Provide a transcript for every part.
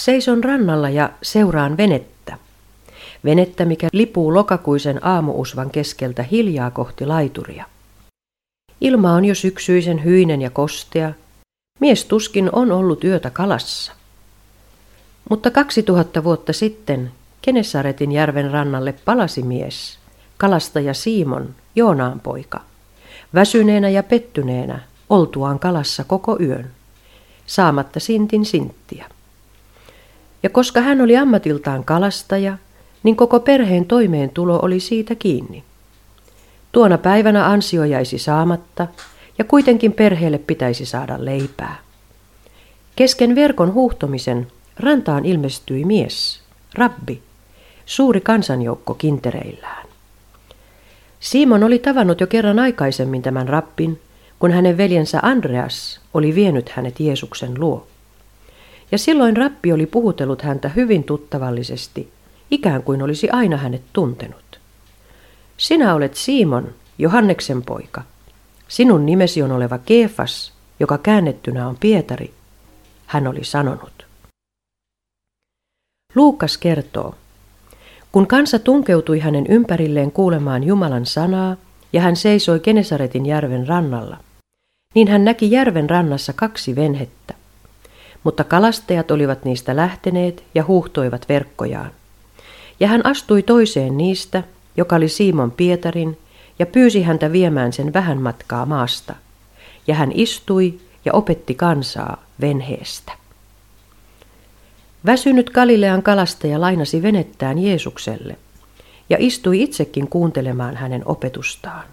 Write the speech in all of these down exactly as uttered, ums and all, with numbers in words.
Seison rannalla ja seuraan venettä. Venettä, mikä lipuu lokakuisen aamuusvan keskeltä hiljaa kohti laituria. Ilma on jo syksyisen hyinen ja kostea. Mies tuskin on ollut yötä kalassa. Mutta kaksituhatta vuotta sitten Genesaretin järven rannalle palasi mies, kalastaja Simon, Joonaan poika, väsyneenä ja pettyneenä, oltuaan kalassa koko yön, saamatta sintin sinttiä. Ja koska hän oli ammatiltaan kalastaja, niin koko perheen toimeentulo oli siitä kiinni. Tuona päivänä ansio jäisi saamatta, ja kuitenkin perheelle pitäisi saada leipää. Kesken verkon huuhtomisen rantaan ilmestyi mies, rabbi, suuri kansanjoukko kintereillään. Simon oli tavannut jo kerran aikaisemmin tämän rabbin, kun hänen veljensä Andreas oli vienyt hänet Jeesuksen luo. Ja silloin rabbi oli puhutellut häntä hyvin tuttavallisesti, ikään kuin olisi aina hänet tuntenut. Sinä olet Simon, Johanneksen poika. Sinun nimesi on oleva Keefas, joka käännettynä on Pietari, hän oli sanonut. Luukas kertoo, kun kansa tunkeutui hänen ympärilleen kuulemaan Jumalan sanaa ja hän seisoi Genesaretin järven rannalla, niin hän näki järven rannassa kaksi venhettä. Mutta kalastajat olivat niistä lähteneet ja huuhtoivat verkkojaan. Ja hän astui toiseen niistä, joka oli Simon Pietarin, ja pyysi häntä viemään sen vähän matkaa maasta. Ja hän istui ja opetti kansaa venheestä. Väsynyt Galilean kalastaja lainasi venettään Jeesukselle ja istui itsekin kuuntelemaan hänen opetustaan.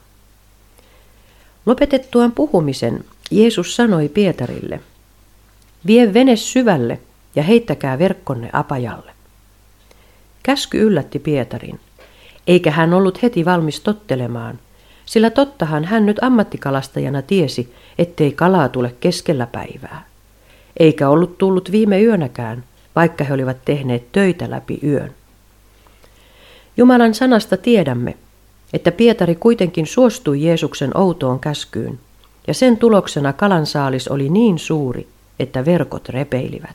Lopetettuaan puhumisen Jeesus sanoi Pietarille, vie vene syvälle ja heittäkää verkkonne apajalle. Käsky yllätti Pietarin, eikä hän ollut heti valmis tottelemaan, sillä tottahan hän nyt ammattikalastajana tiesi, ettei kalaa tule keskellä päivää. Eikä ollut tullut viime yönäkään, vaikka he olivat tehneet töitä läpi yön. Jumalan sanasta tiedämme, että Pietari kuitenkin suostui Jeesuksen outoon käskyyn, ja sen tuloksena kalansaalis oli niin suuri, että verkot repeilivät.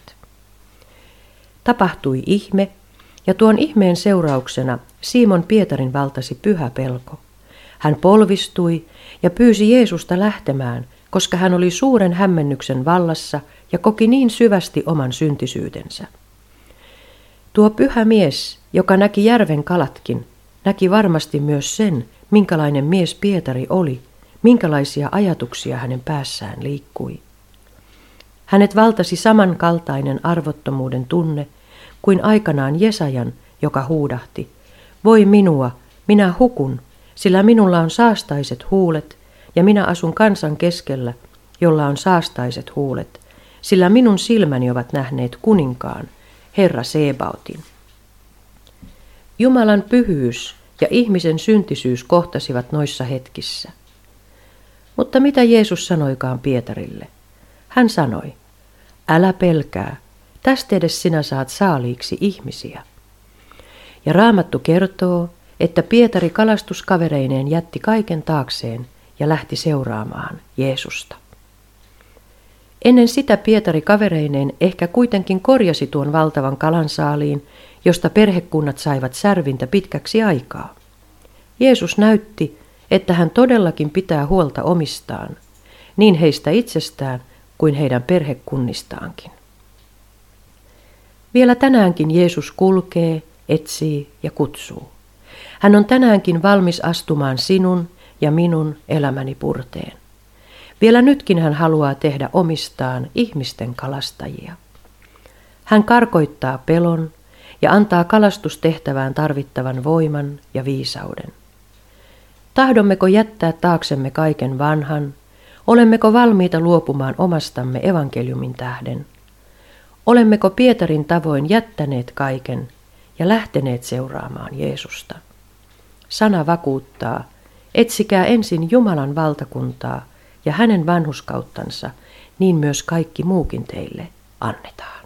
Tapahtui ihme, ja tuon ihmeen seurauksena Simon Pietarin valtasi pyhä pelko. Hän polvistui ja pyysi Jeesusta lähtemään, koska hän oli suuren hämmennyksen vallassa ja koki niin syvästi oman syntisyytensä. Tuo pyhä mies, joka näki järven kalatkin, näki varmasti myös sen, minkälainen mies Pietari oli, minkälaisia ajatuksia hänen päässään liikkui. Hänet valtasi samankaltainen arvottomuuden tunne kuin aikanaan Jesajan, joka huudahti, voi minua, minä hukun, sillä minulla on saastaiset huulet, ja minä asun kansan keskellä, jolla on saastaiset huulet, sillä minun silmäni ovat nähneet kuninkaan, Herra Sebaotin. Jumalan pyhyys ja ihmisen syntisyys kohtasivat noissa hetkissä. Mutta mitä Jeesus sanoikaan Pietarille? Hän sanoi, älä pelkää, tästä edes sinä saat saaliiksi ihmisiä. Ja Raamattu kertoo, että Pietari kalastuskavereineen jätti kaiken taakseen ja lähti seuraamaan Jeesusta. Ennen sitä Pietari kavereineen ehkä kuitenkin korjasi tuon valtavan kalansaaliin, josta perhekunnat saivat särvintä pitkäksi aikaa. Jeesus näytti, että hän todellakin pitää huolta omistaan, niin heistä itsestään kuin heidän perhekunnistaankin. Vielä tänäänkin Jeesus kulkee, etsii ja kutsuu. Hän on tänäänkin valmis astumaan sinun ja minun elämäni purteen. Vielä nytkin hän haluaa tehdä omistaan ihmisten kalastajia. Hän karkoittaa pelon ja antaa kalastustehtävään tarvittavan voiman ja viisauden. Tahdommeko jättää taaksemme kaiken vanhan? Olemmeko valmiita luopumaan omastamme evankeliumin tähden? Olemmeko Pietarin tavoin jättäneet kaiken ja lähteneet seuraamaan Jeesusta? Sana vakuuttaa, etsikää ensin Jumalan valtakuntaa ja hänen vanhurskauttansa, niin myös kaikki muukin teille annetaan.